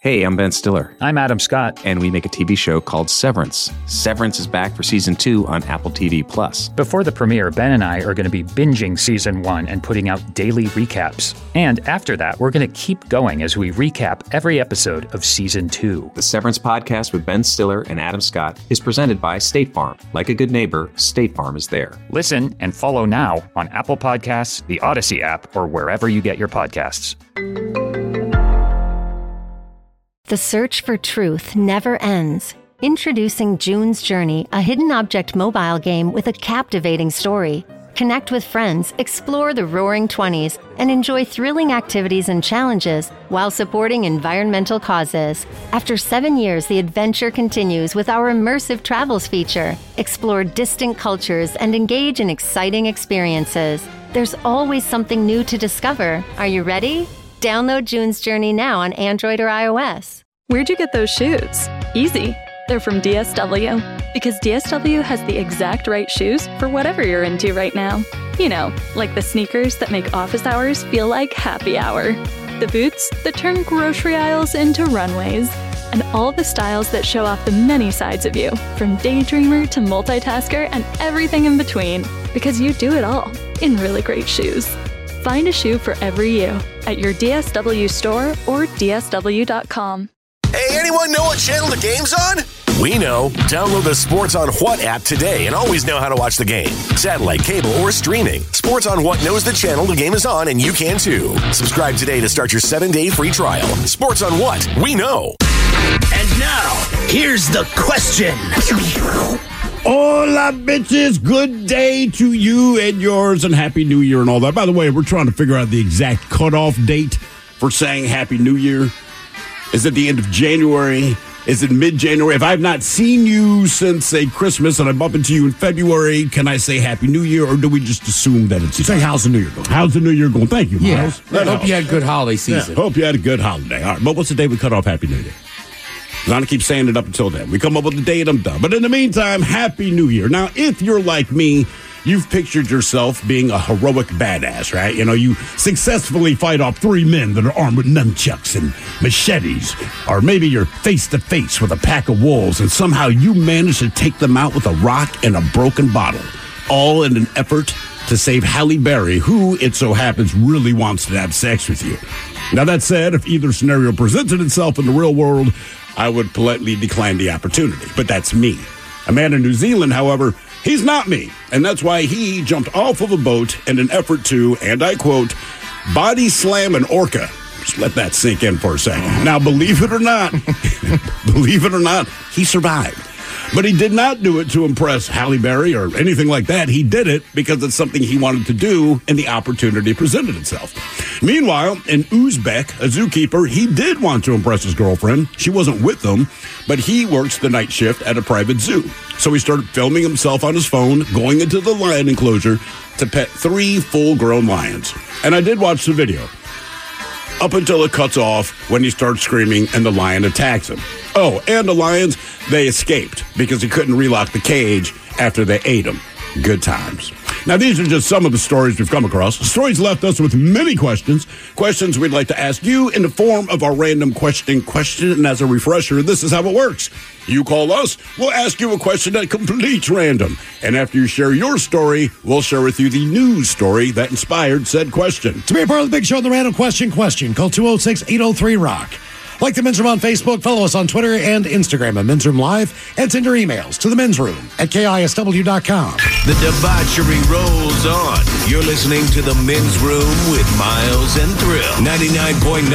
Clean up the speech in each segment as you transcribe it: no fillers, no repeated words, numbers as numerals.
Hey, I'm Ben Stiller. I'm Adam Scott. And we make a TV show called Severance. Severance is back for Season 2 on Apple TV+. Before the premiere, Ben and I are going to be binging Season 1 and putting out daily recaps. And after that, we're going to keep going as we recap every episode of Season 2. The Severance podcast with Ben Stiller and Adam Scott is presented by State Farm. Like a good neighbor, State Farm is there. Listen and follow now on Apple Podcasts, the Odyssey app, or wherever you get your podcasts. The search for truth never ends. Introducing June's Journey, a hidden object mobile game with a captivating story. Connect with friends, explore the Roaring 20s, and enjoy thrilling activities and challenges while supporting environmental causes. After 7 years, the adventure continues with our immersive travels feature. Explore distant cultures and engage in exciting experiences. There's always something new to discover. Are you ready? Download June's Journey now on Android or iOS. Where'd you get those shoes? Easy. They're from DSW. Because DSW has the exact right shoes for whatever you're into right now. You know, like the sneakers that make office hours feel like happy hour. The boots that turn grocery aisles into runways. And all the styles that show off the many sides of you, from daydreamer to multitasker and everything in between. Because you do it all in really great shoes. Find a shoe for every you at your DSW store or DSW.com. Hey, anyone know what channel the game's on? We know. Download the Sports on What app today and always know how to watch the game. Satellite, cable, or streaming. Sports on What knows the channel the game is on, and you can too. Subscribe today to start your 7-day free trial. Sports on What? We know. And now, here's the question. Hola, bitches. Good day to you and yours, and Happy New Year and all that. By the way, we're trying to figure out the exact cutoff date for saying Happy New Year. Is it the end of January? Is it mid-January? If I've not seen you since, say, Christmas and I bump into you in February, can I say Happy New Year, or do we just assume that it's... You say, how's the New Year going? How's the New Year going? Thank you, Miles. Yeah. Hope you had a good holiday season. Yeah, hope you had a good holiday. All right, but what's the day we cut off Happy New Year? I'm going to keep saying it up until then. We come up with the date, I'm done. But in the meantime, Happy New Year. Now, if you're like me, you've pictured yourself being a heroic badass, right? You know, you successfully fight off 3 men that are armed with nunchucks and machetes. Or maybe you're face-to-face with a pack of wolves, and somehow you manage to take them out with a rock and a broken bottle. All in an effort to save Halle Berry, who, it so happens, really wants to have sex with you. Now, that said, if either scenario presented itself in the real world, I would politely decline the opportunity. But that's me. A man in New Zealand, however, he's not me. And that's why he jumped off of a boat in an effort to, and I quote, body slam an orca. Just let that sink in for a second. Now, believe it or not, he survived. But he did not do it to impress Halle Berry or anything like that. He did it because it's something he wanted to do, and the opportunity presented itself. Meanwhile, in Uzbek, a zookeeper, he did want to impress his girlfriend. She wasn't with him, but he works the night shift at a private zoo. So he started filming himself on his phone, going into the lion enclosure to pet 3 full-grown lions. And I did watch the video. Up until it cuts off when he starts screaming and the lion attacks him. Oh, and the lions, they escaped because he couldn't relock the cage after they ate him. Good times. Now, these are just some of the stories we've come across. The stories left us with many questions we'd like to ask you in the form of our random question. And as a refresher, this is how it works. You call us, we'll ask you a question that completes random. And after you share your story, we'll share with you the news story that inspired said question. To be a part of the big show, the Random Question, call 206-803-ROCK. Like the Men's Room on Facebook, follow us on Twitter and Instagram at Men's Room Live, and send your emails to the Men's Room at KISW.com. The debauchery rolls on. You're listening to the Men's Room with Miles and Thrill. 99.9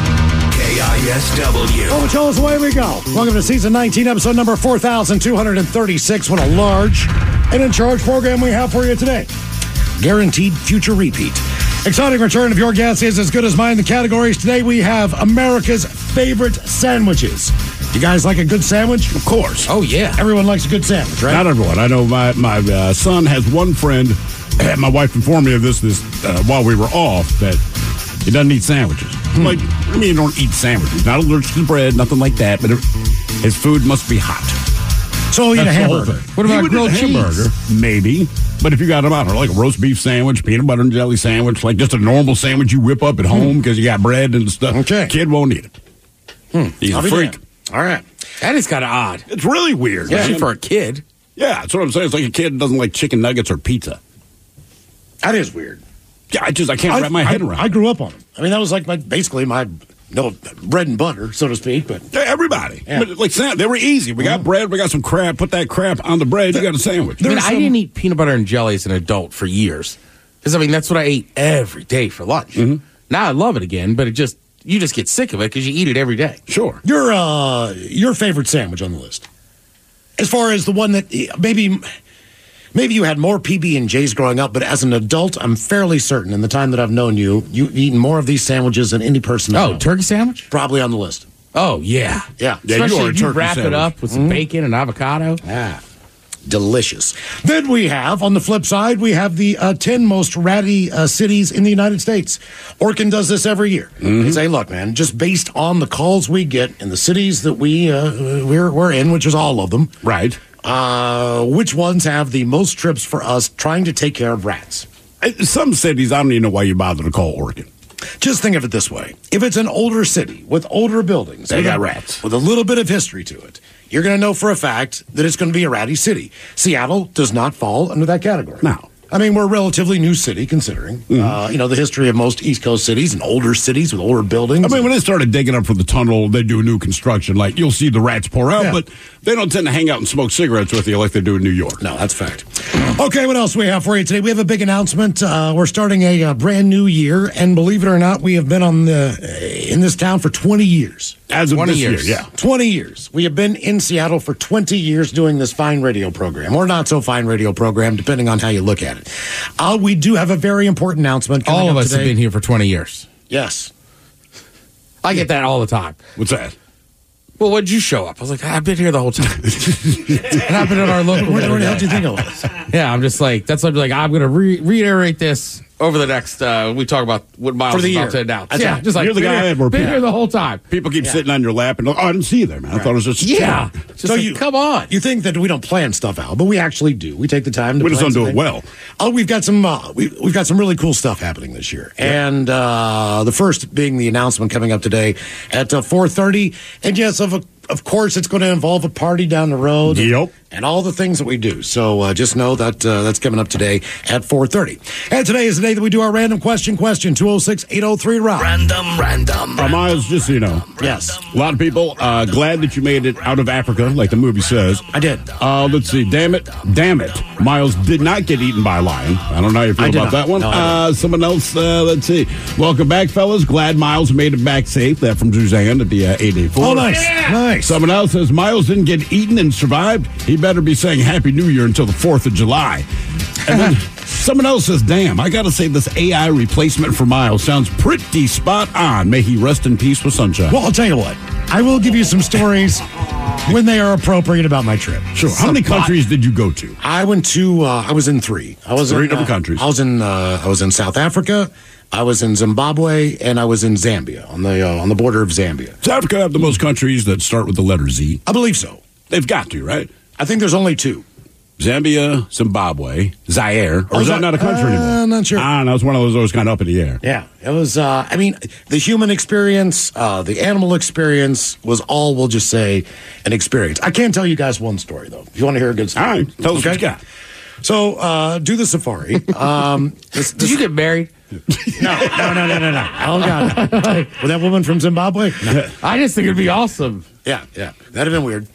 KISW. Well, Charles, away we go. Welcome to Season 19, Episode number 4236. What a large and in charge program we have for you today. Guaranteed future repeat. Exciting return of Your Guess Is As Good As Mine. The categories today, we have America's favorite sandwiches. You guys like a good sandwich? Of course. Oh, yeah. Everyone likes a good sandwich, right? Not everyone. I know my son has one friend, my wife informed me of this while we were off, that he doesn't eat sandwiches. Like, I mean, you don't eat sandwiches. Not allergic to bread, nothing like that, but his food must be hot. So he'll eat a hamburger. What about grilled cheese? Maybe. But if you got them out, or like a roast beef sandwich, peanut butter and jelly sandwich, like just a normal sandwich you whip up at home because you got bread and stuff, okay, kid won't eat it. He's I'll a be freak. damned. All right. That is kind of odd. It's really weird. Especially man. for a kid. Yeah, that's what I'm saying. It's like a kid who doesn't like chicken nuggets or pizza. That is weird. Yeah, I can't wrap my head around. I grew up on them. I mean, that was like basically my bread and butter, so to speak. But Yeah, everybody. Yeah. But like they were easy. We got bread, we got some crap, put that crap on the bread, you got a sandwich. I mean, I didn't eat peanut butter and jelly as an adult for years. Because, I mean, that's what I ate every day for lunch. Mm-hmm. Now I love it again, but you just get sick of it because you eat it every day. Sure. your favorite sandwich on the list, as far as the one that maybe you had more PB&Js growing up, but as an adult, I'm fairly certain in the time that I've known you've eaten more of these sandwiches than any person I know. Oh, turkey sandwich? Probably on the list. Oh, yeah. Yeah. Yeah, you Especially are a if you turkey wrap it sandwich. up with some bacon and avocado. Delicious. Then we have, on the flip side, we have the 10 most ratty cities in the United States. Orkin does this every year. They say, look, man, just based on the calls we get in the cities that we're in, which is all of them, Right. which ones have the most trips for us trying to take care of rats? Some cities, I don't even know why you bother to call Oregon. Just think of it this way. If it's an older city with older buildings, They got rats. with a little bit of history to it, you're going to know for a fact that it's going to be a ratty city. Seattle does not fall under that category. No. I mean, we're a relatively new city considering, the history of most East Coast cities and older cities with older buildings. I mean, when they started digging up for the tunnel, they do new construction. Like, you'll see the rats pour out, Yeah. but they don't tend to hang out and smoke cigarettes with you like they do in New York. No, that's fact. Okay, what else we have for you today? We have a big announcement. We're starting a brand new year, and believe it or not, we have been in this town for 20 years. As of 20 this years. year, yeah. 20 years. We have been in Seattle for 20 years doing this fine radio program, or not so fine radio program, depending on how you look at it. We do have a very important announcement coming All of up us today. have been here for 20 years. Yes. I get that all the time. What's that? Well, when'd you show up? I was like, I've been here the whole time. And I've been at our local. Where the hell did you think it was? Yeah, I'm just like, that's what I'm like, I'm going to reiterate this over the next, we talk about what Miles For the is about year. to announce. That's Yeah, right. just like, You're the guy that we're been paying. here the whole time. People keep sitting on your lap and, I didn't see you there, man. I thought it was just a Yeah. chat. Just like, come on. You think that we don't plan stuff out, but we actually do. We take the time to We just plan don't do it something. well. Oh, we've got some we've got some really cool stuff happening this year, and the first being the announcement coming up today at 4:30. And yes, of course, it's going to involve a party down the road. Yep. And all the things that we do. So just know that that's coming up today at 4:30. And today is the day that we do our random question. 206-803-ROCK. Random. Miles, just so you know, Yes, a lot of people glad that you made it out of Africa, like the movie says. I did. Let's see. Damn it. Miles did not get eaten by a lion. I don't know how you feel I did about not. that one. No, I Someone else, let's see. Welcome back, fellas. Glad Miles made it back safe. That from Suzanne at the 884. Oh, nice. Nice. Someone else says Miles didn't get eaten and survived. He better be saying Happy New Year until the 4th of July. And then someone else says, damn, I got to say this AI replacement for Miles sounds pretty spot on. May he rest in peace with sunshine. Well, I'll tell you what. I will give you some stories when they are appropriate about my trip. Sure. How many countries did you go to? I went to. I was in three. I was Three in, different countries. I was in South Africa. I was in Zimbabwe, and I was in Zambia on the border of Zambia. Does Africa have the most countries that start with the letter Z? I believe so. They've got to, right? I think there's only two. Zambia, Zimbabwe, Zaire. Or is that not a country anymore? I'm not sure. I don't know. It's one of those always kind of up in the air. Yeah, it was. I mean, the human experience, the animal experience was all, we'll just say, an experience. I can tell you guys one story, though, if you want to hear a good story. All right. Tell us what you got. So, do the safari. Did you get married? No. Oh, God. With that woman from Zimbabwe? No. I just think it'd be awesome. Yeah. That'd have been weird.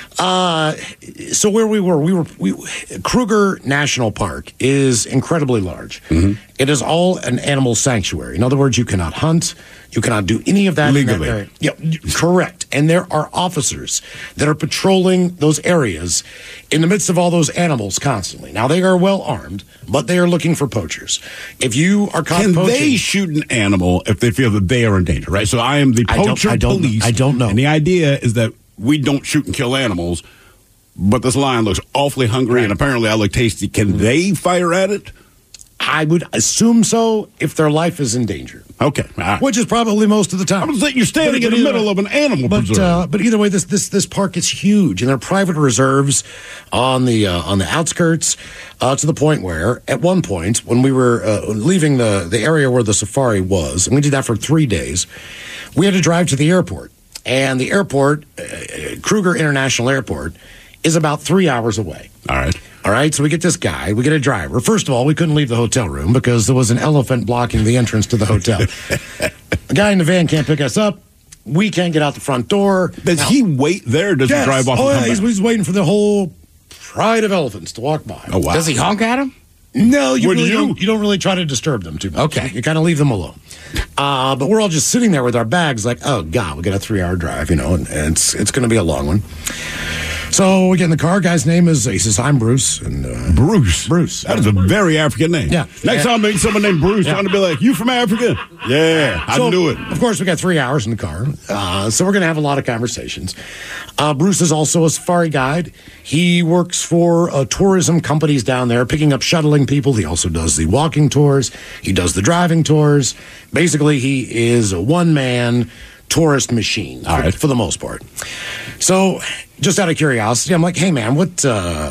So where we were, Kruger National Park is incredibly large. Mm-hmm. It is all an animal sanctuary. In other words, you cannot hunt. You cannot do any of that in Legally. that area. Yeah, correct. And there are officers that are patrolling those areas in the midst of all those animals constantly. Now, they are well armed, but they are looking for poachers. If you are caught Can poaching... they shoot an animal if they feel that they are in danger, right? So I am the poacher I don't police. I don't know. And the idea is that we don't shoot and kill animals, but this lion looks awfully hungry, and apparently I look tasty. Can they fire at it? I would assume so if their life is in danger. Okay. All right. Which is probably most of the time. I'm saying you're standing in the middle of an animal preserve. But either way, this park is huge, and there are private reserves on the outskirts, to the point where at one point when we were leaving the area where the safari was, and we did that for 3 days, we had to drive to the airport. And the airport, Kruger International Airport, is about 3 hours away. All right. So we get this guy. We get a driver. First of all, we couldn't leave the hotel room because there was an elephant blocking the entrance to the hotel. The guy in the van can't pick us up. We can't get out the front door. Does he wait there or does he drive off? Oh, yeah. He's waiting for the whole pride of elephants to walk by. Oh, wow. Does he honk at him? No, you don't really try to disturb them too much. Okay. You kind of leave them alone. But we're all just sitting there with our bags like, oh, God, we got a 3-hour drive, and it's going to be a long one. So we get in the car. Guy's name is, he says, I'm Bruce. And Bruce. That is a very African name. Yeah. Next time I meet someone named Bruce, I'm going to be like, you from Africa? Yeah, I knew it. Of course, we got 3 hours in the car. So we're going to have a lot of conversations. Bruce is also a safari guide. He works for tourism companies down there, picking up shuttling people. He also does the walking tours. He does the driving tours. Basically, he is a one-man tourist machine for the most part. So, just out of curiosity, I'm like, hey, man, what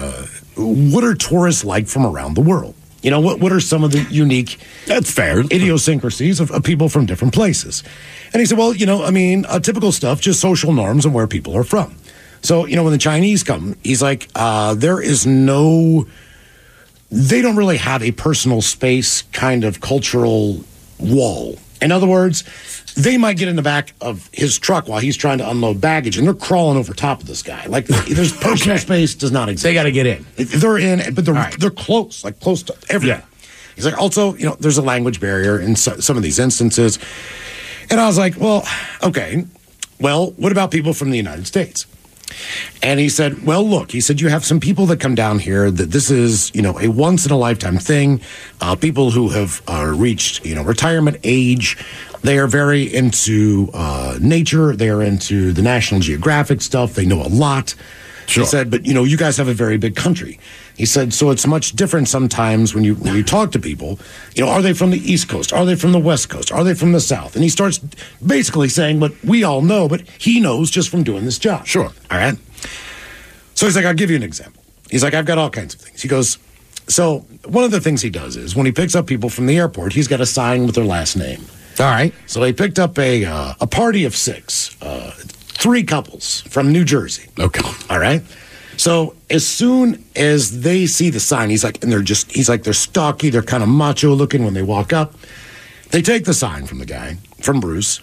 are tourists like from around the world? What are some of the unique idiosyncrasies of people from different places? And he said, well, typical stuff, just social norms and where people are from. So, when the Chinese come, he's like, they don't really have a personal space kind of cultural wall. In other words, they might get in the back of his truck while he's trying to unload baggage, and they're crawling over top of this guy. Like, there's personal space does not exist. They got to get in. They're in, but they're close to everything. Yeah. He's like, also, there's a language barrier in some of these instances. And I was like, well, okay. Well, what about people from the United States? And he said, well, look, he said, you have some people that come down here that this is, a once-in-a-lifetime thing. People who have reached, retirement age. They are very into nature. They are into the National Geographic stuff. They know a lot. Sure. He said, but, you guys have a very big country. He said, so it's much different sometimes when you talk to people. Are they from the East Coast? Are they from the West Coast? Are they from the South? And he starts basically saying what we all know, but he knows just from doing this job. Sure. All right? So he's like, I'll give you an example. He's like, I've got all kinds of things. He goes, so one of the things he does is when he picks up people from the airport, he's got a sign with their last name. All right. So he picked up a party of 6, 3 couples from New Jersey. Okay. All right. So as soon as they see the sign, he's like they're stocky, they're kind of macho looking when they walk up. They take the sign from the guy, from Bruce,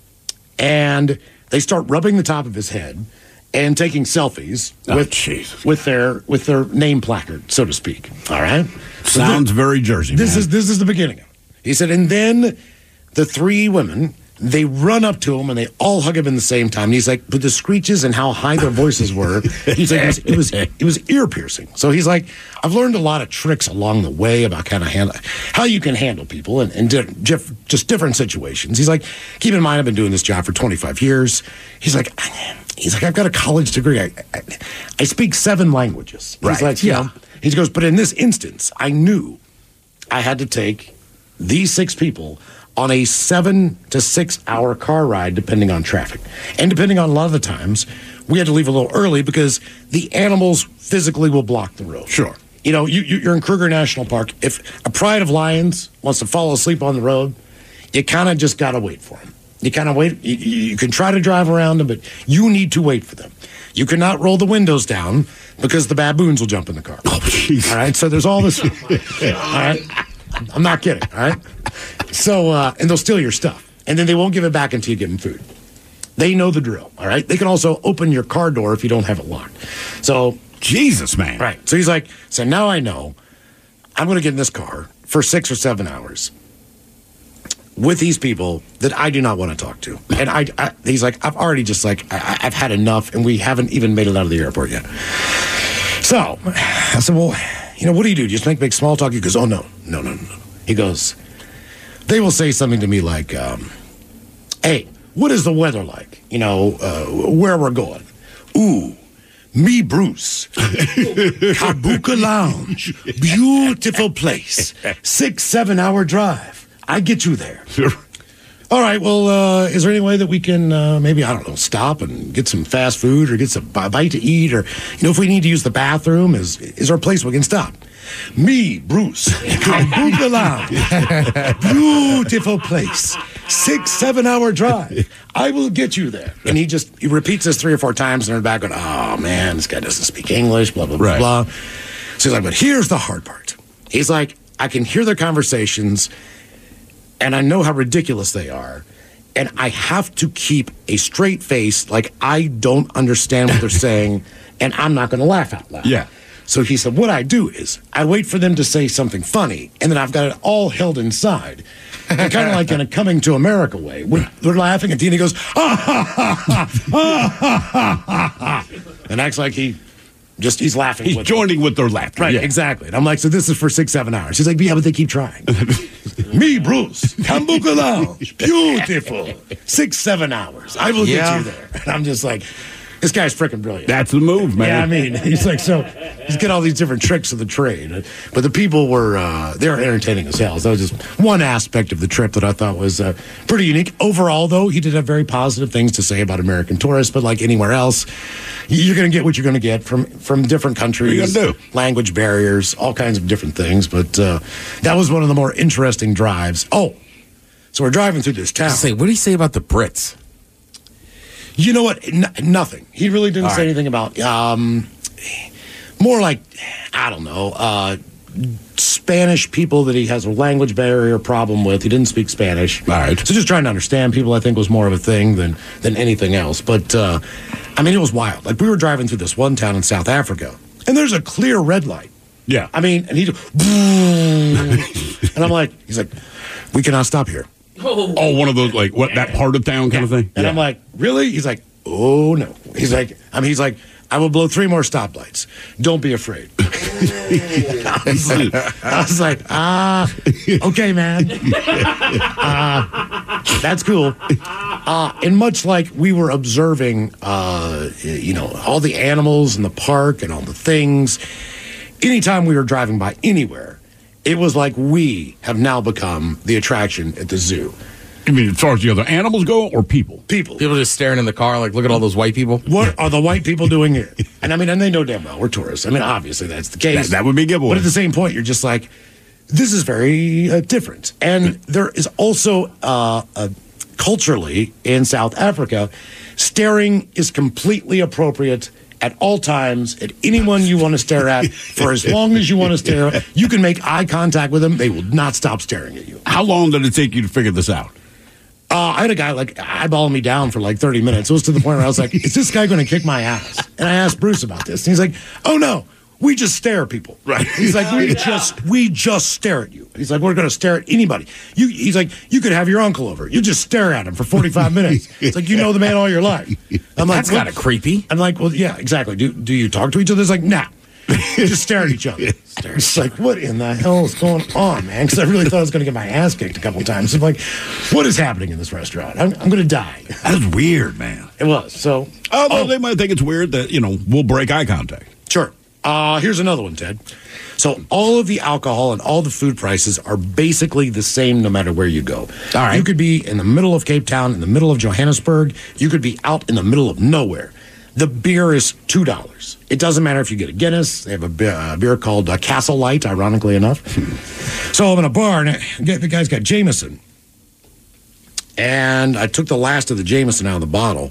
and they start rubbing the top of his head and taking selfies with their name placard, so to speak. All right. Sounds very Jersey. This is the beginning of it. He said, and then the 3 women, they run up to him and they all hug him in the same time. And he's like, but the screeches and how high their voices were, he's like, it was ear piercing. So he's like, I've learned a lot of tricks along the way about kind of how you can handle people in just different situations. He's like, keep in mind, I've been doing this job for 25 years. He's like, I've got a college degree. I speak 7 languages. He's like, yeah. He goes, but in this instance, I knew I had to take these 6 people on a 7 to 6 hour car ride, depending on traffic. And depending on a lot of the times, we had to leave a little early because the animals physically will block the road. Sure. You're in Kruger National Park. If a pride of lions wants to fall asleep on the road, you kind of just got to wait for them. You kind of wait. You can try to drive around them, but you need to wait for them. You cannot roll the windows down because the baboons will jump in the car. Oh, jeez. All right, so there's all this. All right. I'm not kidding, all right? So, and they'll steal your stuff. And then they won't give it back until you give them food. They know the drill, all right? They can also open your car door if you don't have it locked. So, Jesus, man. Right. So he's like, so now I know I'm going to get in this car for 6 or 7 hours with these people that I do not want to talk to. And he's like, I've already just I've had enough, and we haven't even made it out of the airport yet. So I said, well, what do you do? Just make small talk? He goes, oh, no. He goes, they will say something to me like, hey, what is the weather like? Where we're going. Ooh, me, Bruce. Kabuka Lounge. Beautiful place. 6-7 hour drive. I get you there. Sure. All right, well, is there any way that we can maybe, I don't know, stop and get some fast food or get some bite to eat? Or, if we need to use the bathroom, is there a place we can stop? Me, Bruce, Kabuka Lounge. Beautiful place. 6-7 hour drive. I will get you there. And he repeats this 3 or 4 times, and they're back going, oh, man, this guy doesn't speak English, blah, blah, blah, blah. So he's like, but here's the hard part. He's like, I can hear their conversations, and I know how ridiculous they are, and I have to keep a straight face like I don't understand what they're saying, and I'm not going to laugh out loud. Yeah. So he said, what I do is I wait for them to say something funny, and then I've got it all held inside. And kind of like in a Coming to America way. When they're laughing at the end, he goes, ah, ha, ha, ha, ha, ha, ha, ha, and acts like he's laughing. He's joining with their laughter. Right, exactly. And I'm like, so this is for 6-7 hours. He's like, yeah, but they keep trying. Me, Bruce, Kambuka Lounge, beautiful. 6-7 hours. I will get you there. And I'm just like, this guy's freaking brilliant. That's the move, man. Yeah, I mean, he's like, so he's got all these different tricks of the trade. But the people they were entertaining as hell. So that was just one aspect of the trip that I thought was pretty unique. Overall, though, he did have very positive things to say about American tourists, but like anywhere else, you're going to get what you're going to get from different countries. What are you gonna do? Language barriers, all kinds of different things. But that was one of the more interesting drives. Oh, so we're driving through this town. What did he say about the Brits? You know what? Nothing. He really didn't say anything about, more like, I don't know, Spanish people that he has a language barrier problem with. He didn't speak Spanish. All right. So just trying to understand people, I think, was more of a thing than anything else. But, I mean, it was wild. Like, we were driving through this one town in South Africa, and there's a clear red light. Yeah. I mean, and and I'm like, he's like, we cannot stop here. Oh, one of those, like, what, that part of town kind of thing? And I'm like, really? He's like, oh, no. He's like, I will blow 3 more stoplights. Don't be afraid. I was like, okay, man. That's cool. And much like we were observing, all the animals in the park and all the things, anytime we were driving by anywhere, it was like we have now become the attraction at the zoo. You mean as far as the other animals go or people? People. People just staring in the car, like, look at all those white people. What are the white people doing here? And I mean, and they know damn well we're tourists. I mean, obviously that's the case. That would be a giveaway. But at the same point, you're just like, this is very different. And there is also, culturally, in South Africa, staring is completely appropriate at all times, at anyone you want to stare at, for as long as you want to stare. You can make eye contact with them. They will not stop staring at you. How long did it take you to figure this out? I had a guy, like, eyeballing me down for, like, 30 minutes. It was to the point where I was like, is this guy going to kick my ass? And I asked Bruce about this. And he's like, oh, no, we just stare at people. Right. He's like, we just stare at you. He's like, we're going to stare at anybody. He's like, you could have your uncle over. You just stare at him for 45 minutes. It's like, you know the man all your life. I'm like, that's kind of creepy. I'm like, well, yeah, exactly. Do you talk to each other? It's like, nah. Just stare at each other. It's like, what in the hell is going on, man? Because I really thought I was going to get my ass kicked a couple of times. I'm like, what is happening in this restaurant? I'm going to die. That's weird, man. It was. So, although they might think it's weird that, we'll break eye contact. Sure. Here's another one, Ted. So all of the alcohol and all the food prices are basically the same no matter where you go. All right. You could be in the middle of Cape Town, in the middle of Johannesburg. You could be out in the middle of nowhere. The beer is $2. It doesn't matter if you get a Guinness. They have a beer called Castle Light, ironically enough. So I'm in a bar, and the guy's got Jameson. And I took the last of the Jameson out of the bottle.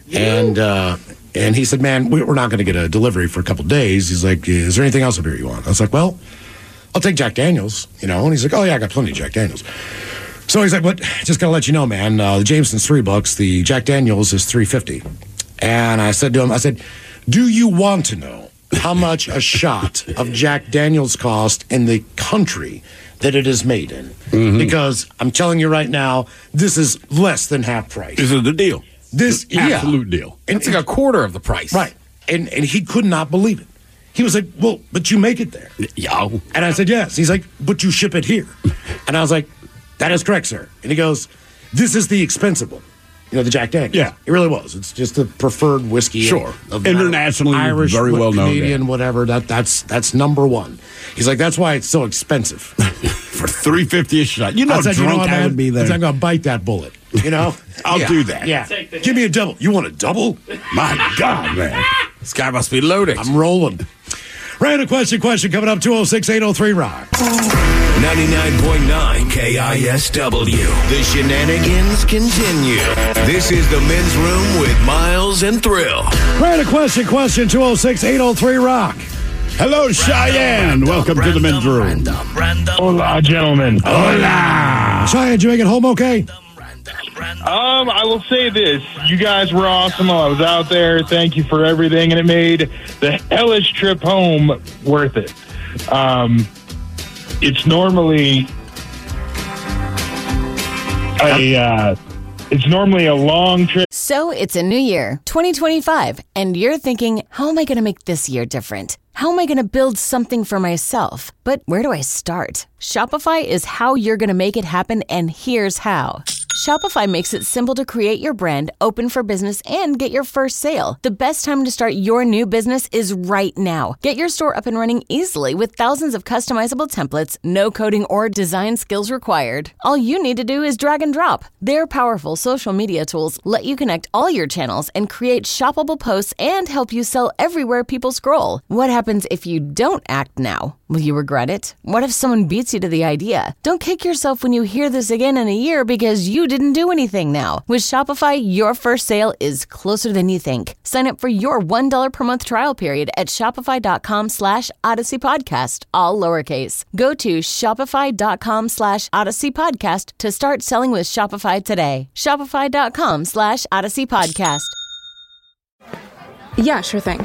And he said, man, we're not going to get a delivery for a couple days. He's like, is there anything else up here you want? I was like, well, I'll take Jack Daniels, And he's like, oh, yeah, I got plenty of Jack Daniels. So he's like, but just got to let you know, man, the Jameson's $3. The Jack Daniels is $3.50. And I said to him, do you want to know how much a shot of Jack Daniels cost in the country that it is made in? Mm-hmm. Because I'm telling you right now, this is less than half price. This is the deal. This is absolute deal. And it's like a quarter of the price. Right. And he could not believe it. He was like, well, but you make it there. Yeah. And I said, yes. He's like, but you ship it here. And I was like, that is correct, sir. And he goes, this is the expensive one. The Jack Daniels. Yeah. It really was. It's just the preferred whiskey. Sure. Internationally, Irish, very well known. Canadian, whatever. That's number one. He's like, that's why it's so expensive. For $3.50 a shot. I said, drunk I would be there. I'm going to bite that bullet. I'll do that. Yeah. Give me a double. You want a double? My God, man. This guy must be loaded. I'm rolling. Random question coming up, 206-803-ROCK. 99.9 KISW. The shenanigans continue. This is the Men's Room with Miles and Thrill. Right, a question 206-803-ROCK. Hello, Cheyenne. Welcome to the Men's Room. Hola, gentlemen. Hola. Cheyenne, did you make it home okay? I will say this. You guys were awesome while I was out there. Thank you for everything, and it made the hellish trip home worth it. It's normally a long trip. So it's a new year, 2025, and you're thinking, how am I going to make this year different? How am I going to build something for myself? But where do I start? Shopify is how you're going to make it happen, and here's how. Shopify makes it simple to create your brand, open for business, and get your first sale. The best time to start your new business is right now. Get your store up and running easily with thousands of customizable templates, no coding or design skills required. All you need to do is drag and drop. Their powerful social media tools let you connect all your channels and create shoppable posts and help you sell everywhere people scroll. What happens if you don't act now? Will you regret it? What if someone beats you to the idea? Don't kick yourself when you hear this again in a year because you didn't do anything now. With Shopify, your first sale is closer than you think. Sign up for your $1 per month trial period at shopify.com/Odyssey Podcast, all lowercase. Go to shopify.com/Odyssey Podcast to start selling with Shopify today. Shopify.com/Odyssey Podcast. Yeah, sure thing.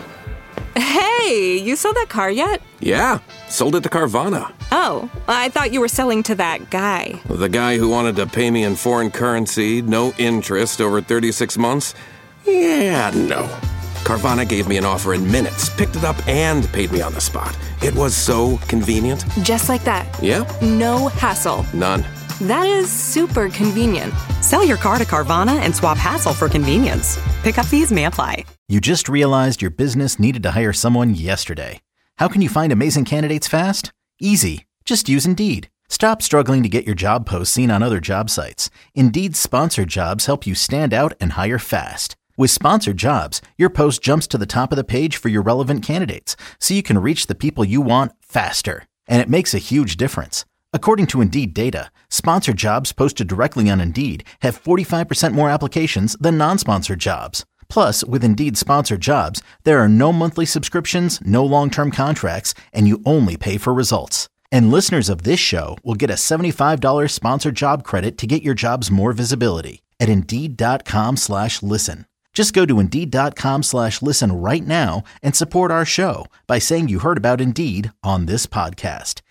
Hey, you sold that car yet? Yeah, sold it to Carvana. Oh, I thought you were selling to that guy. The guy who wanted to pay me in foreign currency, no interest, over 36 months? Yeah, no. Carvana gave me an offer in minutes, picked it up, and paid me on the spot. It was so convenient. Just like that? Yeah. No hassle. None. That is super convenient. Sell your car to Carvana and swap hassle for convenience. Pickup fees may apply. You just realized your business needed to hire someone yesterday. How can you find amazing candidates fast? Easy. Just use Indeed. Stop struggling to get your job posts seen on other job sites. Indeed's sponsored jobs help you stand out and hire fast. With sponsored jobs, your post jumps to the top of the page for your relevant candidates, so you can reach the people you want faster. And it makes a huge difference. According to Indeed data, sponsored jobs posted directly on Indeed have 45% more applications than non-sponsored jobs. Plus, with Indeed sponsored jobs, there are no monthly subscriptions, no long-term contracts, and you only pay for results. And listeners of this show will get a $75 sponsored job credit to get your jobs more visibility at Indeed.com/listen. Just go to Indeed.com/listen right now and support our show by saying you heard about Indeed on this podcast.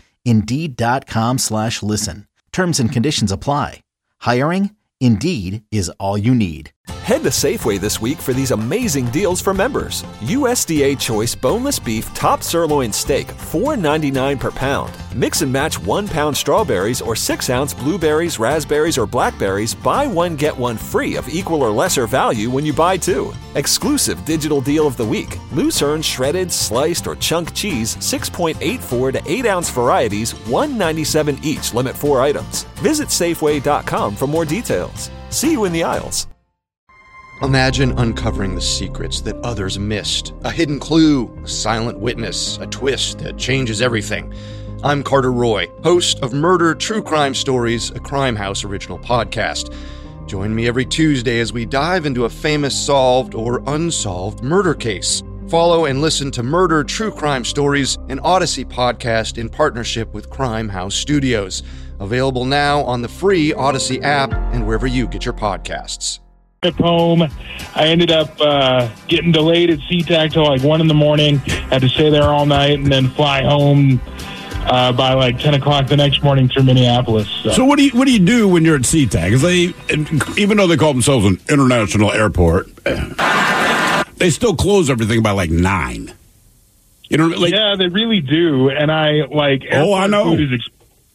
Indeed.com/listen. Terms and conditions apply. Hiring? Indeed is all you need. Head to Safeway this week for these amazing deals for members. USDA Choice Boneless Beef Top Sirloin Steak, $4.99 per pound. Mix and match 1 pound strawberries or 6-ounce blueberries, raspberries, or blackberries. Buy one, get one free of equal or lesser value when you buy two. Exclusive digital deal of the week. Lucerne shredded, sliced, or chunk cheese, 6.84 to 8-ounce varieties, $1.97 each, limit 4 items. Visit Safeway.com for more details. See you in the aisles. Imagine uncovering the secrets that others missed. A hidden clue, a silent witness, a twist that changes everything. I'm Carter Roy, host of Murder True Crime Stories, a Crime House original podcast. Join me every Tuesday as we dive into a famous solved or unsolved murder case. Follow and listen to Murder True Crime Stories, an Odyssey podcast in partnership with Crime House Studios. Available now on the free Odyssey app and wherever you get your podcasts. Home, I ended up getting delayed at SeaTac till like 1 a.m. Had to stay there all night and then fly home by like 10 o'clock the next morning through Minneapolis. So what do you do when you're at SeaTac? Because even though they call themselves an international airport, they still close everything by like 9. You know, like, yeah, they really do. And I like. I know. Food is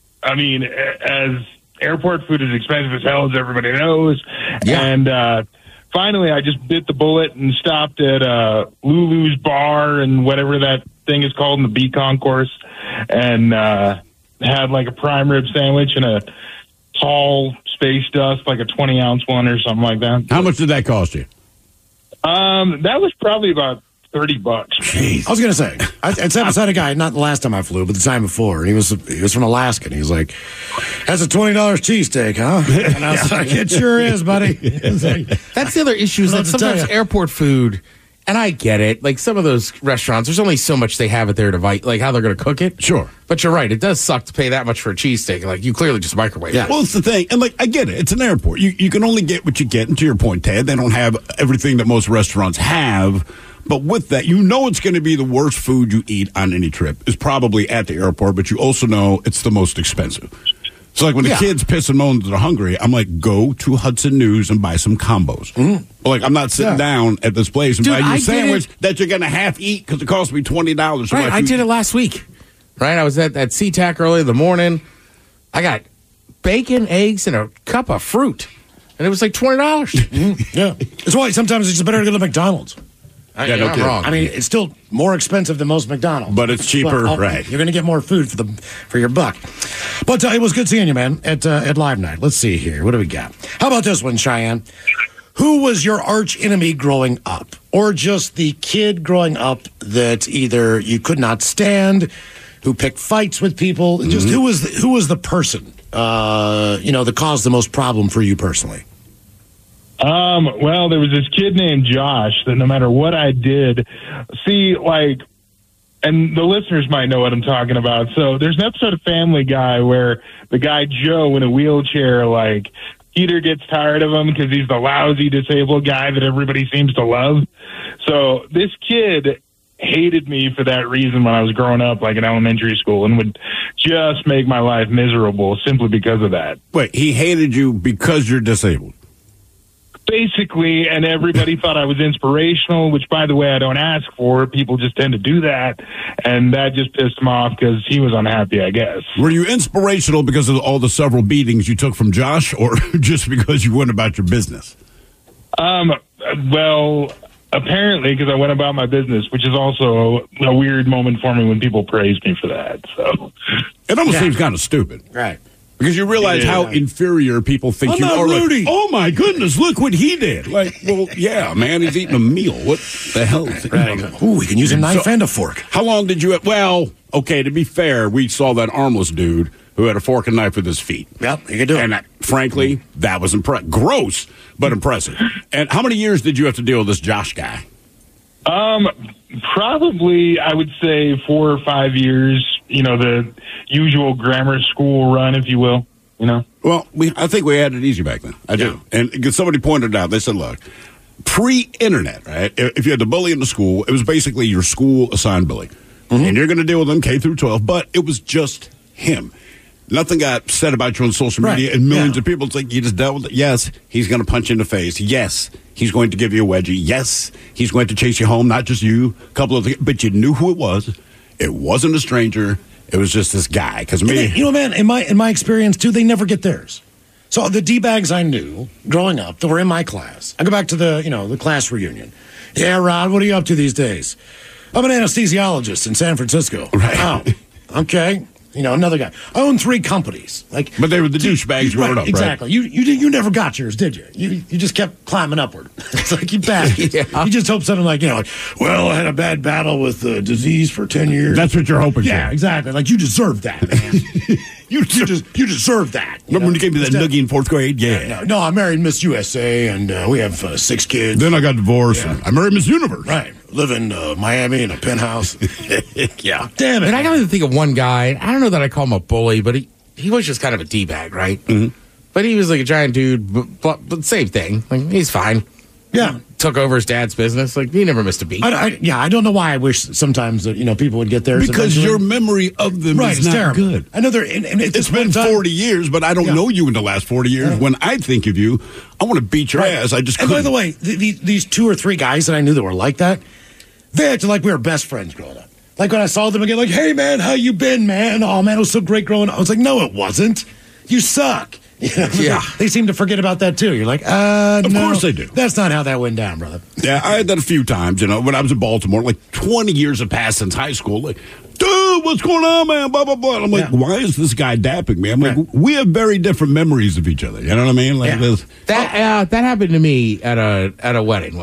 as airport food is expensive as hell, as everybody knows. Yeah. And finally, I just bit the bullet and stopped at Lulu's Bar and whatever that thing is called in the B Concourse, and had like a prime rib sandwich and a tall space dust, like a 20-ounce one or something like that. How much did that cost you? That was probably about $30. Jeez. I was going to say, I sat beside a guy, not the last time I flew, but the time before, and he was from Alaska, and he was like, "That's a $20 cheesesteak, huh?" And I was like, "It sure is, buddy." That's the other issue. Is that sometimes airport food, and I get it. Like some of those restaurants, there's only so much they have it there to bite, like how they're going to cook it. Sure. But you're right. It does suck to pay that much for a cheesesteak. Like you clearly just microwave it. Well, it's the thing. And I get it. It's an airport. You can only get what you get. And to your point, Ted, they don't have everything that most restaurants have. But with that, it's going to be the worst food you eat on any trip is probably at the airport, but you also know it's the most expensive. So, when the kids piss and moan that they're hungry, I'm like, go to Hudson News and buy some combos. Mm-hmm. I'm not sitting down at this place and buy you a sandwich that you're going to half eat because it cost me $20. Right, I did it last week. Right, I was at SeaTac early in the morning. I got bacon, eggs, and a cup of fruit. And it was like $20. Mm-hmm. Yeah. That's why sometimes it's better to go to McDonald's. I'm wrong. I mean, it's still more expensive than most McDonald's. But it's cheaper, right. You're going to get more food for your buck. But it was good seeing you, man, at Live Night. Let's see here. What do we got? How about this one, Cheyenne? Who was your arch enemy growing up? Or just the kid growing up that either you could not stand, who picked fights with people? Mm-hmm. Just who was the person, that caused the most problem for you personally? Well, there was this kid named Josh that no matter what I did, and the listeners might know what I'm talking about. So there's an episode of Family Guy where the guy Joe in a wheelchair, Peter gets tired of him because he's the lousy disabled guy that everybody seems to love. So this kid hated me for that reason when I was growing up, in elementary school, and would just make my life miserable simply because of that. Wait, he hated you because you're disabled? Basically, and everybody thought I was inspirational, which, by the way, I don't ask for. People just tend to do that, and that just pissed him off because he was unhappy, I guess. Were you inspirational because of all the several beatings you took from Josh, or just because you went about your business? Well, apparently, because I went about my business, which is also a weird moment for me when people praise me for that. So it almost seems kind of stupid. Right. Because you realize how inferior people think you are. Rudy. Oh, my goodness, look what he did. Well, yeah, man, he's eating a meal. What the hell? Right. Ooh, we can use a knife and a fork. How long did you have? Well, okay, to be fair, we saw that armless dude who had a fork and knife with his feet. Yep, he could do it. And frankly, that was gross, but impressive. And how many years did you have to deal with this Josh guy? Probably, I would say 4 or 5 years, the usual grammar school run, if you will, Well, I think we had it easy back then. I do. And somebody pointed out, they said, look, pre-internet, right, if you had the bully in the school, it was basically your school assigned bully. Mm-hmm. And you're going to deal with them K through 12, but it was just him. Nothing got said about you on social media, and millions of people, it's like you just dealt with it. Yes, he's going to punch you in the face. Yes, he's going to give you a wedgie. Yes, he's going to chase you home, not just you, a couple of things. But you knew who it was. It wasn't a stranger. It was just this guy. Because man, in my experience, too, they never get theirs. So the D-bags I knew growing up that were in my class, I go back to the class reunion. Yeah, Rod, what are you up to these days? I'm an anesthesiologist in San Francisco. Right. Oh, okay. Another guy. I own 3 companies. But they were the douchebags growing up, exactly. Right? You never got yours, did you? You just kept climbing upward. It's like you bad. You just hope something well, I had a bad battle with disease for 10 years. That's what you're hoping for. Yeah, exactly. You deserve that, man. You deserve that. Remember when you gave me that noogie in 4th grade? Yeah. No, I married Miss USA, and we have 6 kids. Then I got divorced, and I married Miss Universe. Right. Live in Miami in a penthouse. Yeah. Damn it. And I can only think of one guy. I don't know that I call him a bully, but he was just kind of a D-bag, right? Mm-hmm. But he was like a giant dude, but same thing. He's fine. Yeah. Took over his dad's business. He never missed a beat. I don't know why I wish sometimes that, people would get theirs. Because your memory of them is not terrible. good. I know it's been 40 years, but I don't know you in the last 40 years. Yeah. When I think of you, I want to beat your ass. I just couldn't. And by the way, these 2 or 3 guys that I knew that were like that, they acted like we were best friends growing up. When I saw them again, hey, man, how you been, man? Oh, man, it was so great growing up. I was like, no, it wasn't. You suck. Yeah. They seem to forget about that, too. You're like, Of course they do. That's not how that went down, brother. Yeah, I had that a few times, when I was in Baltimore. 20 years have passed since high school. Dude, what's going on, man? Blah, blah, blah. I'm like, why is this guy dapping me? I'm like, we have very different memories of each other. You know what I mean? That happened to me at a wedding once.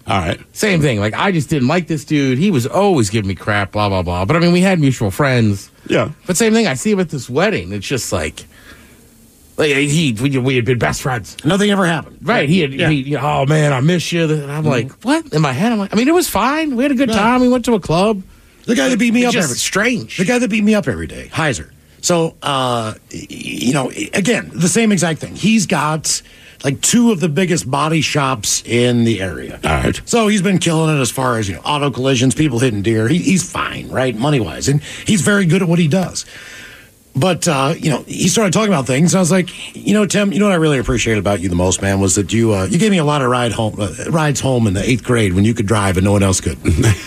All right. Same thing. Like, I just didn't like this dude. He was always giving me crap, blah, blah, blah. But, I mean, we had mutual friends. Yeah. But same thing I see with this wedding. It's just like we had been best friends. Nothing ever happened. Right. Oh, man, I miss you. And I'm like, what? In my head, I'm like, I mean, it was fine. We had a good time. We went to a club. The guy that beat me up strange. The guy that beat me up every day, Heiser. So, again, the same exact thing. He's got like 2 of the biggest body shops in the area. All right. So he's been killing it as far as, auto collisions, people hitting deer. He's fine, right, money-wise. And he's very good at what he does. But, he started talking about things. And I was like, Tim, what I really appreciated about you the most, man, was that you gave me a lot of rides home in the 8th grade when you could drive and no one else could.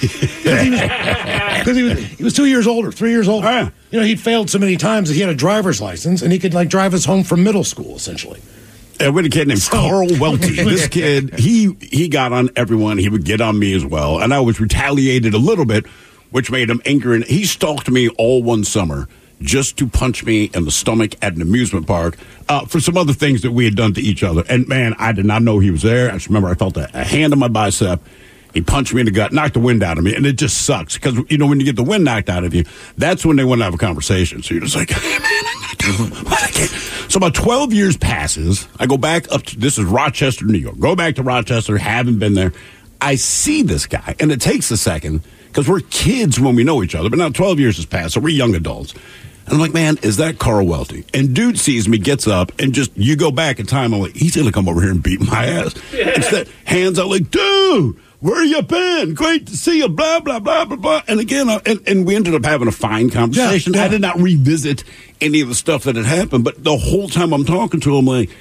Because he was 2 years older, 3 years older. Oh, yeah. He'd failed so many times that he had a driver's license, and he could, drive us home from middle school, essentially. And we had a kid named Carl Welty. This kid, he got on everyone. He would get on me as well. And I was retaliated a little bit, which made him angry. And he stalked me all one summer just to punch me in the stomach at an amusement park for some other things that we had done to each other. And, man, I did not know he was there. I just remember I felt a hand on my bicep. He punched me in the gut, knocked the wind out of me, and it just sucks. Because, when you get the wind knocked out of you, that's when they want to have a conversation. So you're just like, hey, man, I'm not doing what I can. So about 12 years passes. I go back up to, this is Rochester, New York. Go back to Rochester, haven't been there. I see this guy, and it takes a second, because we're kids when we know each other. But now 12 years has passed, so we're young adults. And I'm like, man, is that Carl Welty? And dude sees me, gets up, and you go back in time. I'm like, he's going to come over here and beat my ass. Instead, hands out like, dude, where you been? Great to see you, blah, blah, blah, blah, blah. And again, and we ended up having a fine conversation. Yeah. I did not revisit any of the stuff that had happened, but the whole time I'm talking to him, like,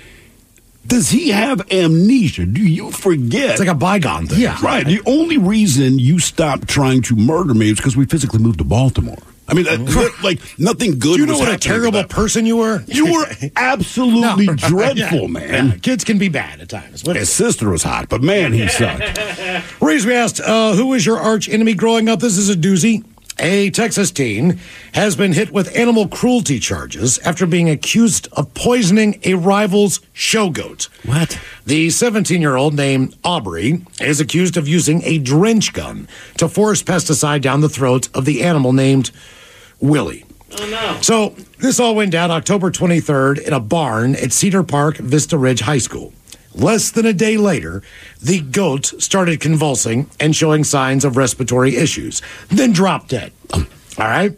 does he have amnesia? Do you forget? It's like a bygone thing. Yeah. Right. The only reason you stopped trying to murder me is because we physically moved to Baltimore. I mean, like, nothing good. Do you know what a terrible person you were? You were absolutely dreadful, man. Yeah. Kids can be bad at times. His sister was hot, but man, he sucked. Reese, we asked, who was your arch enemy growing up? This is a doozy. A Texas teen has been hit with animal cruelty charges after being accused of poisoning a rival's show goat. What? The 17-year-old named Aubrey is accused of using a drench gun to force pesticide down the throat of the animal named Willie. Oh, no. So this all went down October 23rd in a barn at Cedar Park Vista Ridge High School. Less than a day later, the goat started convulsing and showing signs of respiratory issues, then dropped dead. All right?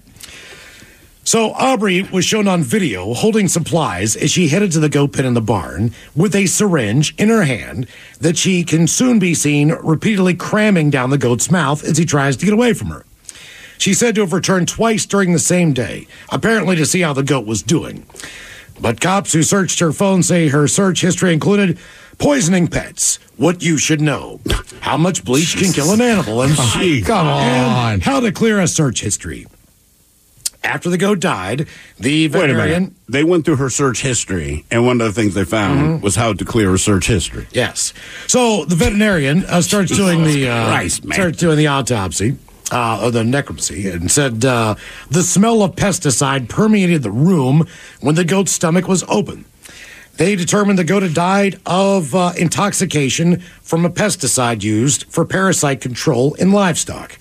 So Aubrey was shown on video holding supplies as she headed to the goat pen in the barn with a syringe in her hand that she can soon be seen repeatedly cramming down the goat's mouth as he tries to get away from her. She's said to have returned twice during the same day, apparently to see how the goat was doing. But cops who searched her phone say her search history included poisoning pets, what you should know, how much bleach can kill an animal, and come on, and how to clear a search history. After the goat died, the veterinarian... Wait a minute. They went through her search history, and one of the things they found was how to clear her search history. Yes. So the veterinarian starts doing the autopsy. Or the necropsy, and said the smell of pesticide permeated the room when the goat's stomach was open. They determined the goat had died of intoxication from a pesticide used for parasite control in livestock.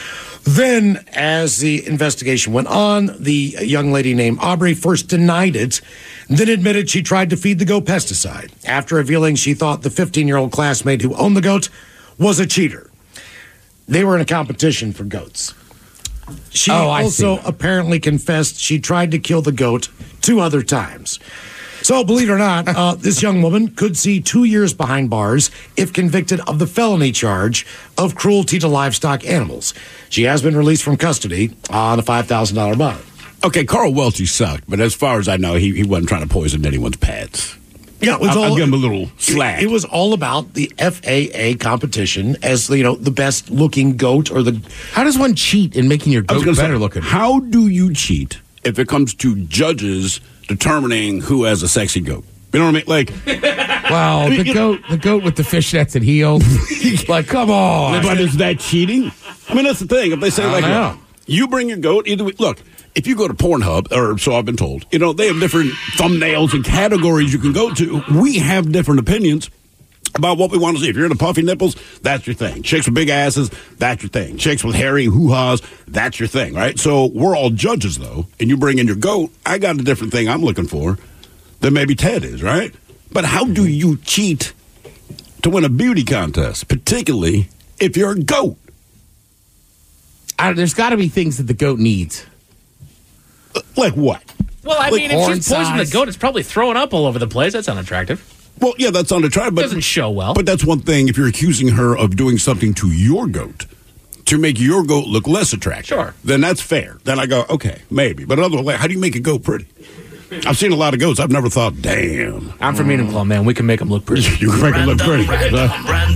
Then, as the investigation went on, the young lady named Aubrey first denied it, then admitted she tried to feed the goat pesticide, after revealing she thought the 15-year-old classmate who owned the goat was a cheater. They were in a competition for goats. She also apparently confessed she tried to kill the goat 2 other times. So, believe it or not, this young woman could see 2 years behind bars if convicted of the felony charge of cruelty to livestock animals. She has been released from custody on a $5,000 bond. Okay, Carl Welty sucked, but as far as I know, he wasn't trying to poison anyone's pets. Yeah, I'll give him a little slack. It was all about the FAA competition as the best looking goat or the. How does one cheat in making your goat better looking? How do you cheat if it comes to judges determining who has a sexy goat? You know what I mean? Like, well, the goat with the fishnets and heels. Like, come on! But is that cheating? I mean, that's the thing. If they say look, you bring your goat, either way, look. If you go to Pornhub, or so I've been told, they have different thumbnails and categories you can go to. We have different opinions. about what we want to see. If you're into puffy nipples, that's your thing. Chicks with big asses, that's your thing. Chicks with hairy hoo-ha's, that's your thing, right? So we're all judges, though, and you bring in your goat. I got a different thing I'm looking for than maybe Ted is, right? But how do you cheat to win a beauty contest, particularly if you're a goat? There's got to be things that the goat needs. Like what? Well, I Like mean, if she's poisoning the size. goat, it's probably throwing up all over the place. That's unattractive. Well, yeah, that's unattractive. But Doesn't show well. But that's one thing if you're accusing her of doing something to your goat to make your goat look less attractive. Sure. Then that's fair. Then I go, okay, maybe. But otherwise, how do you make a goat pretty? I've seen a lot of goats. I've never thought, damn. I'm from Enumclaw, man. We can make them look pretty. You can make them look pretty. Random.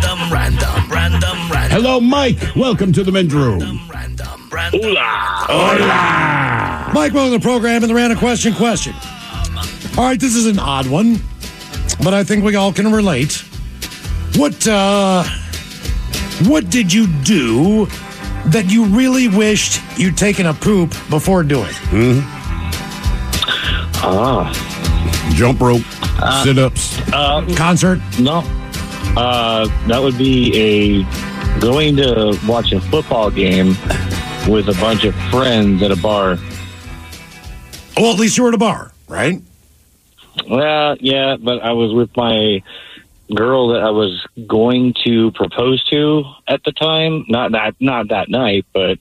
Hello, Mike. Welcome to the men's room. Hola. Mike, welcome to the program and the random question. All right, this is an odd one, but I think we all can relate. What did you do that you really wished you'd taken a poop before doing? Jump rope, sit-ups, concert? No. That would be going to watch a football game with a bunch of friends at a bar. Well, at least you were at a bar, right? Well, yeah, but I was with my girl that I was going to propose to at the time. Not that night, but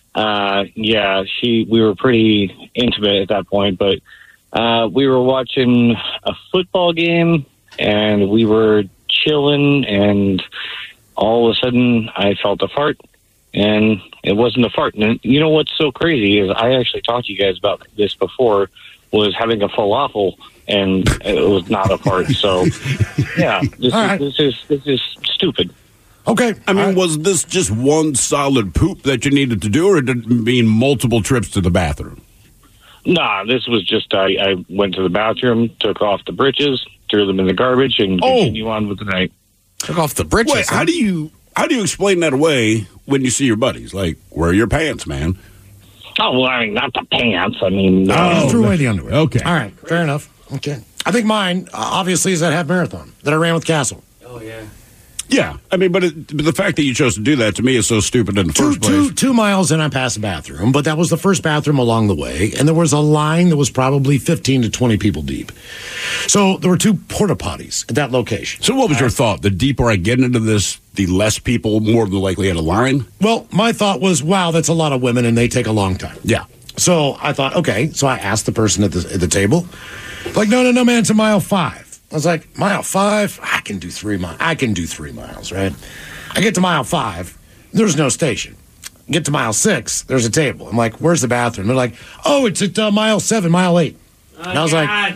yeah, we were pretty intimate at that point. But we were watching a football game, and we were chilling, and all of a sudden I felt a fart, and it wasn't a fart. And you know what's so crazy is I actually talked to you guys about this before, was having a falafel, and it was not a fart. So yeah, this is stupid. Okay. I mean, was this just one solid poop that you needed to do, or did it mean multiple trips to the bathroom? Nah, this was just I went to the bathroom, took off the britches, threw them in the garbage, and continue on with the night. Took off the britches. Wait, how do you explain that away when you see your buddies? Like, where are your pants, man? Oh, well, I mean, not the pants. I mean... I threw away the underwear. Okay. All right, fair enough. Okay. I think mine, obviously, is that half marathon that I ran with Castle. Oh, yeah. Yeah. I mean, but the fact that you chose to do that, to me, is so stupid in the first place. 2 miles in, I passed the bathroom, but that was the first bathroom along the way, and there was a line that was probably 15 to 20 people deep. So there were 2 porta potties at that location. So what was your thought? The deeper I get into this, the less people more than likely had a line? Well, my thought was, wow, that's a lot of women, and they take a long time. Yeah. So I thought, okay. So I asked the person at the table, like, no, man, it's a mile 5. I was like, mile 5? I can do 3 miles. I can do 3 miles, right? I get to mile 5, there's no station. Get to mile 6, there's a table. I'm like, where's the bathroom? They're like, oh, it's at mile 7, mile 8. And I was like, I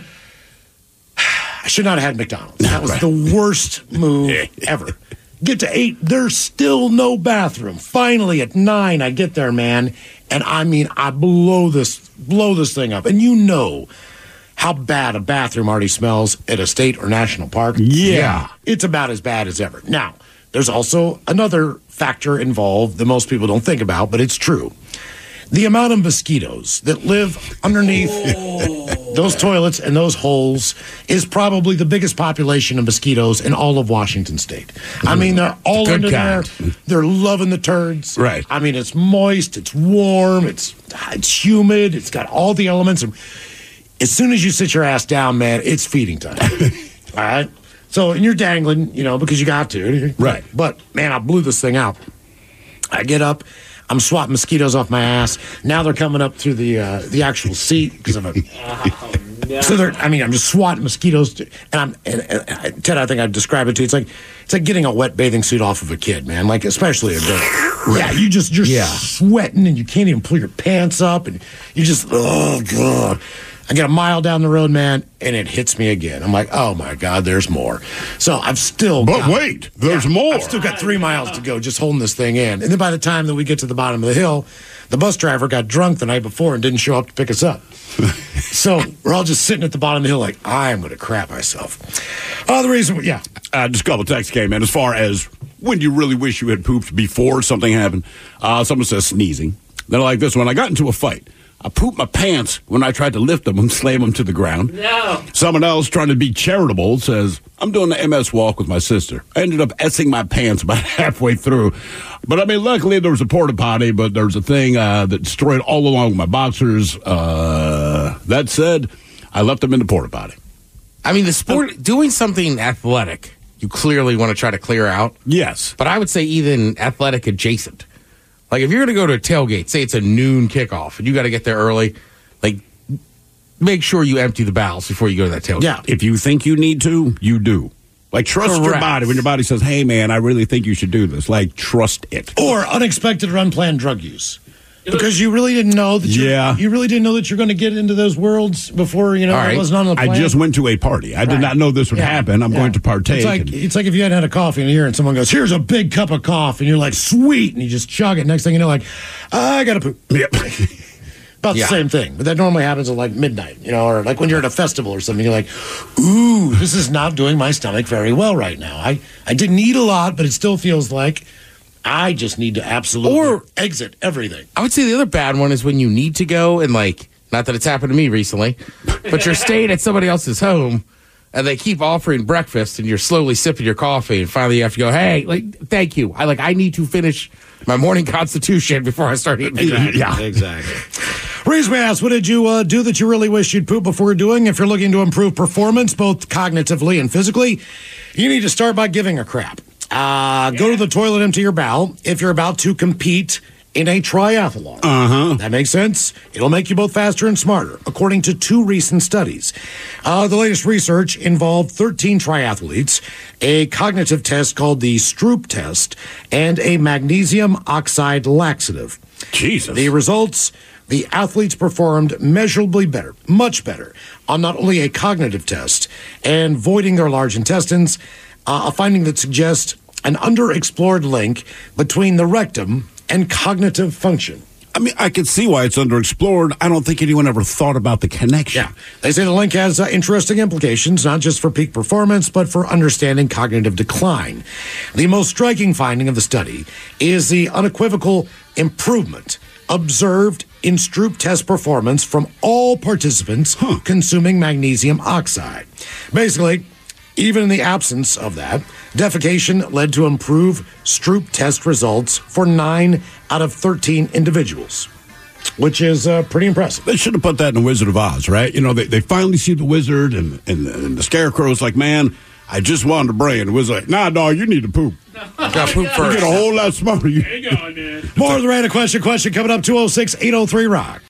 should not have had McDonald's. That was the worst move ever. Get to 8, there's still no bathroom. Finally, at 9, I get there, man. And I mean, I blow this thing up. And you know how bad a bathroom already smells at a state or national park. Yeah. It's about as bad as ever. Now, there's also another factor involved that most people don't think about, but it's true. The amount of mosquitoes that live underneath those toilets and those holes is probably the biggest population of mosquitoes in all of Washington State. I mean, they're all under there. They're loving the turds. Right. I mean, it's moist, it's warm, it's humid, it's got all the elements. And as soon as you sit your ass down, man, it's feeding time. All right? So, and you're dangling, because you got to. Right. But, man, I blew this thing out. I get up. I'm swatting mosquitoes off my ass. Now they're coming up through the actual seat because of a. No. So I'm just swatting mosquitoes, and Ted, I think I'd describe it to you. It's like getting a wet bathing suit off of a kid, man. Like especially a girl. Yeah, you're sweating and you can't even pull your pants up, and you just oh god. I get a mile down the road, man, and it hits me again. I'm like, oh, my God, there's more. So I've still there's more. I've still got 3 miles to go just holding this thing in. And then by the time that we get to the bottom of the hill, the bus driver got drunk the night before and didn't show up to pick us up. So we're all just sitting at the bottom of the hill like, I am going to crap myself. The reason, just a couple of texts came in as far as when you really wish you had pooped before something happened. Someone says sneezing. They're like this one. I got into a fight. I pooped my pants when I tried to lift them and slam them to the ground. No. Someone else trying to be charitable says, I'm doing the MS walk with my sister. I ended up essing my pants about halfway through. But, I mean, luckily there was a porta potty, but there was a thing that destroyed all along with my boxers. That said, I left them in the porta potty. I mean, the sport, doing something athletic, you clearly want to try to clear out. Yes. But I would say even athletic adjacent. Like, if you're going to go to a tailgate, say it's a noon kickoff, and you got to get there early, like, make sure you empty the bowels before you go to that tailgate. Yeah, if you think you need to, you do. Like, trust your body. When your body says, hey, man, I really think you should do this. Like, trust it. Or unexpected or unplanned drug use. Because you really didn't know that you really didn't know that you're going to get into those worlds before, it wasn't on the plan. I just went to a party. I did not know this would happen. I'm going to partake. It's like if you hadn't had a coffee in a year and someone goes, here's a big cup of coffee, and you're like, sweet, and you just chug it. Next thing you know, like, I got to poop. Yep. About the same thing. But that normally happens at like midnight, or like when you're at a festival or something, you're like, ooh, this is not doing my stomach very well right now. I didn't eat a lot, but it still feels like I just need to absolutely exit everything. I would say the other bad one is when you need to go and, like, not that it's happened to me recently, but you're staying at somebody else's home and they keep offering breakfast and you're slowly sipping your coffee and finally you have to go, hey, like, thank you. I need to finish my morning constitution before I start eating. Exactly. Yeah. Exactly. Reese, we asked, what did you do that you really wish you'd poop before doing? If you're looking to improve performance, both cognitively and physically, you need to start by giving a crap. Go to the toilet, empty your bowel if you're about to compete in a triathlon. That makes sense? It'll make you both faster and smarter, according to 2 recent studies. The latest research involved 13 triathletes, a cognitive test called the Stroop test, and a magnesium oxide laxative. Jesus. The results, the athletes performed measurably better, much better, on not only a cognitive test and voiding their large intestines, a finding that suggests an underexplored link between the rectum and cognitive function. I mean, I can see why it's underexplored. I don't think anyone ever thought about the connection. Yeah. They say the link has interesting implications, not just for peak performance, but for understanding cognitive decline. The most striking finding of the study is the unequivocal improvement observed in Stroop test performance from all participants consuming magnesium oxide. Basically, even in the absence of that, defecation led to improved Stroop test results for 9 out of 13 individuals, which is pretty impressive. They should have put that in the Wizard of Oz, right? They finally see the wizard, and the scarecrow's like, man, I just wanted to brain. The wizard's like, nah, dog, you need to poop. Got poop first. You get a whole lot smarter. More of the random question coming up, 206-803-ROCK.